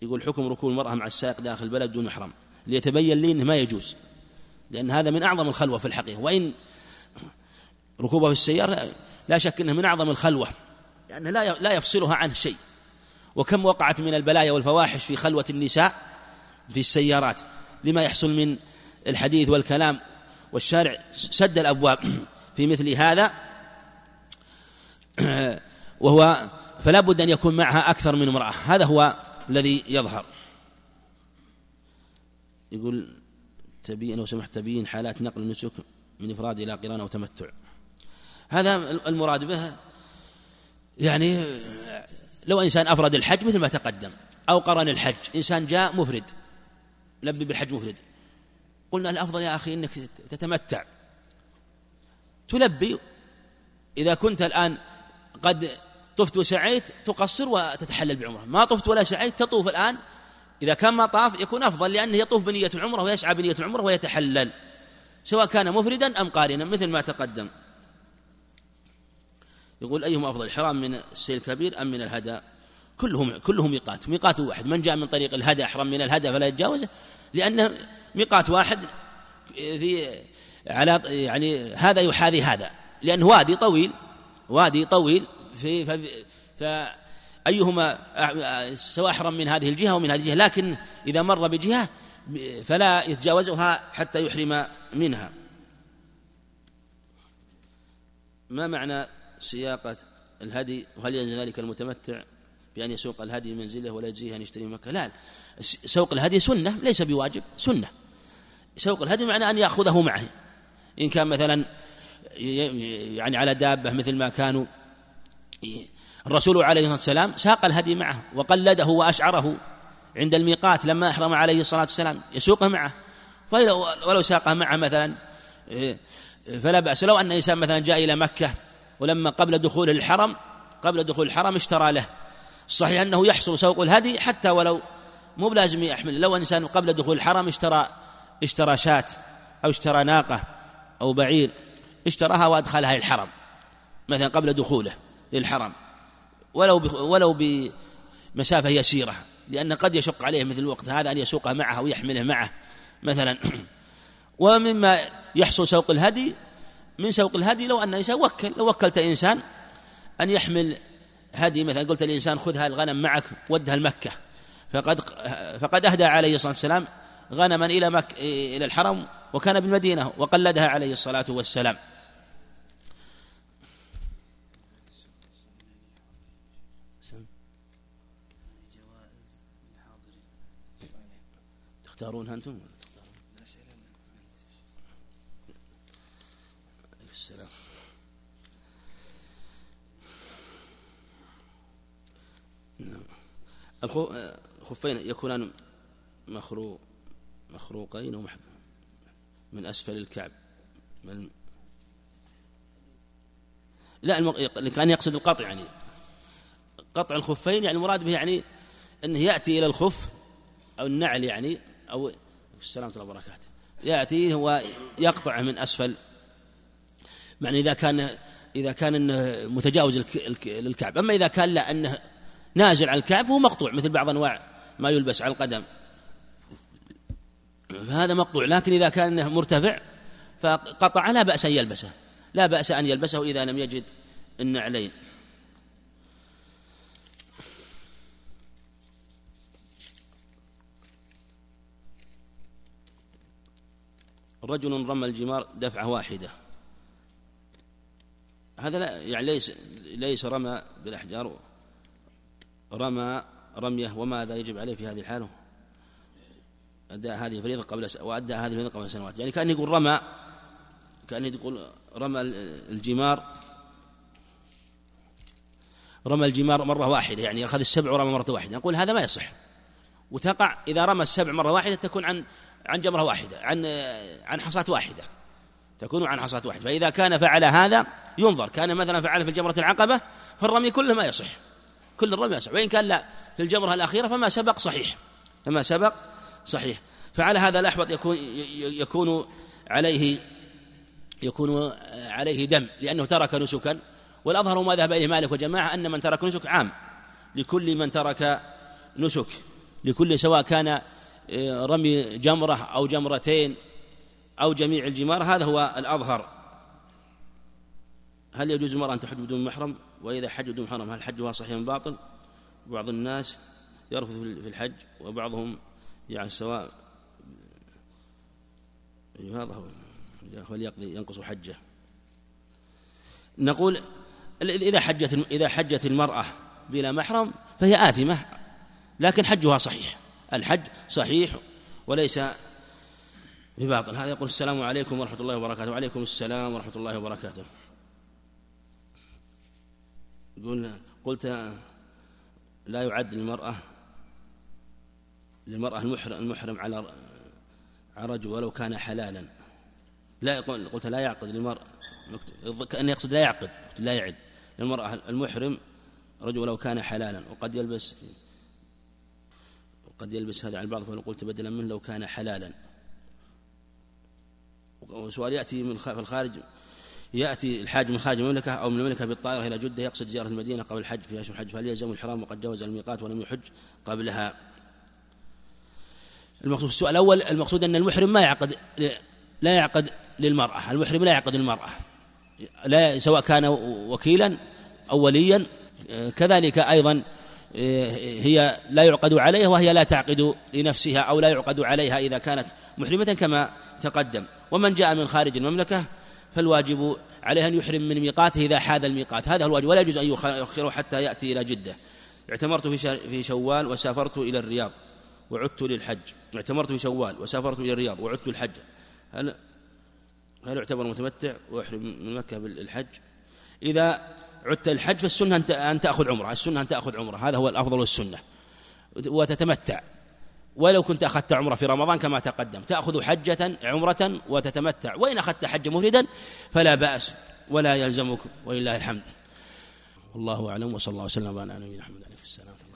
يقول حكم ركوب المرأة مع السائق داخل البلد دون محرم، ليتبين لي أنه ما يجوز، لأن هذا من أعظم الخلوة في الحقيقة، وإن ركوبها في السيارة لا شك أنه من أعظم الخلوة، لأنه لا يفصلها عنه شيء. وكم وقعت من البلايا والفواحش في خلوة النساء في السيارات لما يحصل من الحديث والكلام، والشارع سد الأبواب في مثل هذا، فلا بد أن يكون معها أكثر من امرأة. هذا هو الذي يظهر. يقول تبين لو سمحت تبين حالات نقل النسك من إفراد إلى قران أو تمتع. هذا المراد به يعني لو إنسان أفرد الحج مثل ما تقدم، أو قرن الحج، إنسان جاء مفرد لبي بالحج مفرد، قلنا الأفضل يا أخي إنك تتمتع تلبي. إذا كنت الآن قد طفت وسعيت تقصر وتتحلل بعمره، ما طفت ولا سعيت تطوف الآن. إذا كان ما طاف يكون أفضل، لأنه يطوف بنية العمرة ويسعى بنية العمرة ويتحلل، سواء كان مفردا أم قارنا مثل ما تقدم. يقول أيهما أفضل، الحرام من السيل الكبير أم من الهدى؟ كلهم ميقات واحد. من جاء من طريق الهدى أحرم من الهدى فلا يتجاوزه، لأنه ميقات واحد يعني هذا يحاذي هذا، لأنه وادي طويل فأيهما سواء أحرم من هذه الجهة ومن هذه الجهة، لكن إذا مر بجهة فلا يتجاوزها حتى يحرم منها. ما معنى سياقة الهدي، وهل يلزم ذلك المتمتع بأن يسوق الهدي منزله ولا يجزيه أن يشتري مكة؟ لا، سوق الهدي سنة ليس بواجب، سنة. سوق الهدي معنى أن يأخذه معه، إن كان مثلا يعني على دابة مثل ما كانوا الرسول عليه الصلاة والسلام ساق الهدي معه وقلده وأشعره عند الميقات لما أحرم عليه الصلاة والسلام يسوقه معه. ولو ساقه معه مثلا فلا بأس. لو أن إنسان مثلا جاء إلى مكة ولما قبل دخول الحرم اشترى له، الصحيح أنه يحصل سوق الهدي حتى ولو مو بلازم يحمل. لو إنسان قبل دخول الحرم اشترى شاة أو اشترى ناقة أو بعير، اشتراها وأدخلها الحرم مثلا قبل دخوله للحرم، ولو بمسافة يسيرة، لأن قد يشق عليه مثل الوقت هذا أن يسوقها معه أو يحمله معه مثلا. ومما يحصل سوق الهدي، من سوق الهدي لو أن إنسان لو وكلت إنسان أن يحمل هدي، مثلا قلت الإنسان خذها الغنم معك ودها المكة، فقد أهدى عليه الصلاة والسلام غنما إلى الحرم وكان بالمدينة وقلدها عليه الصلاة والسلام. تختارون أنتم؟ السلام. الخفين يكونان مخروقين من أسفل الكعب. لا، كان يقصد القطع، يعني قطع الخفين، يعني المراد به يعني أنه يأتي إلى الخف أو النعل، يعني أو السلام عليكم وبركاته، يأتي هو يقطع من أسفل، يعني إذا كان إنه متجاوز للكعب. أما إذا كان لا أنه نازل على الكعب هو مقطوع، مثل بعض أنواع ما يلبس على القدم فهذا مقطوع. لكن إذا كان مرتفع فقطع لا بأس أن يلبسه إذا لم يجد النعلين. رجل رمى الجمار دفعة واحدة، هذا لا يعني ليس رمى بالأحجار، رمى رمية. وماذا يجب عليه في هذه الحالة؟ أداء هذه الفريضة قبل سنوات. يعني كأنه يقول رمى الجمار مرة واحدة، يعني أخذ السبع ورمى مرة واحدة. نقول هذا ما يصح، وتقع إذا رمى السبع مرة واحدة تكون عن جمرة واحدة، عن حصاة واحدة، تكون عن حصاة واحدة. فإذا كان فعل هذا ينظر، كان مثلا فعل في الجمرة العقبة فالرمي كله ما يصح، كل الرمي يصح، وإن كان لا في الجمرة الأخيرة فما سبق صحيح. فعلى هذا الأحوط يكون عليه دم، لأنه ترك نسكا. والأظهر ما ذهب إليه مالك وجماعة أن من ترك نسك عام لكل من ترك نسك، لكل، سواء كان رمي جمرة أو جمرتين أو جميع الجمار، هذا هو الأظهر. هل يجوز المرأة أن تحج بدون محرم؟ وإذا حج بدون محرم هل حجها صحيح أم باطل؟ بعض الناس يرفض في الحج، وبعضهم يعني سواء هذا هو ينقص حجه. نقول إذا حجت المرأة بلا محرم فهي آثمة، لكن حجها صحيح، الحج صحيح وليس بباطل. هذا يقول: السلام عليكم ورحمة الله وبركاته. وعليكم السلام ورحمة الله وبركاته. قلت: لا يعد للمرأة المحرم على رجل ولو كان حلالا. لا، قلت لا يعقد للمرأة، كأن يقصد لا يعقد، لا يعد للمرأة المحرم رجل ولو كان حلالا. وقد يلبس هذا على البعض، فقلت بدلا منه لو كان حلالا. وسؤال يأتي من الخارج، يأتي الحاج من خارج المملكة أو من المملكة بالطائرة إلى جدة، يقصد زيارة المدينة قبل الحج في أشهر الحج، فهل يلزم الحرام وقد جاوز الميقات ولم يحج قبلها؟ المقصود السؤال الأول، المقصود أن المحرم لا يعقد للمرأة، المحرم لا يعقد للمرأة، لا سواء كان وكيلا أو وليا، كذلك أيضا هي لا يعقد عليها وهي لا تعقد لنفسها، أو لا يعقد عليها إذا كانت محرمة كما تقدم. ومن جاء من خارج المملكة فالواجب عليه أن يحرم من ميقاته إذا حاذ الميقات، هذا هو الواجب، ولا يجوز أن يؤخره حتى يأتي إلى جدة. اعتمرت في شوال وسافرت إلى الرياض وعدت للحج. اعتمرت في شوال وسافرت إلى الرياض وعدت للحج، هل يعتبر متمتع ويحرم من مكة بالحج؟ إذا عدت الحج فالسنة أن تأخذ عمرة، السنة أن تأخذ عمرة، هذا هو الأفضل والسنة، وتتمتع. ولو كنت أخذت عمرة في رمضان كما تقدم، تأخذ حجة عمرة وتتمتع. وإن أخذت حج مفردا فلا بأس ولا يلزمك، ولله الحمد. والله أعلم، وصلى الله وسلم على نبينا محمد عليه السلام.